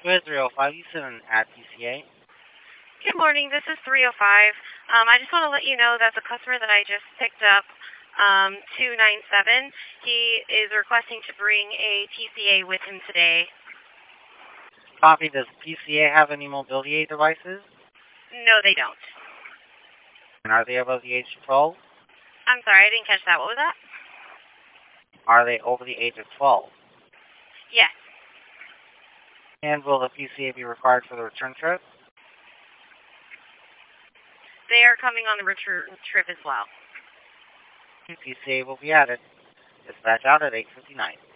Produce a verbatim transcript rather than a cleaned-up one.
Good, three oh five, you sitting at P C A. Good morning, this is three oh five. Um, I just want to let you know that the customer that I just picked up, um, two nine seven, he is requesting to bring a P C A with him today. Copy, does P C A have any mobility aid devices? No, they don't. And are they above the age of twelve? I'm sorry, I didn't catch that. What was that? Are they over the age of twelve? Yes. And will the P C A be required for the return trip? They are coming on the return trip as well. P C A will be added. Dispatch out at eight fifty-nine.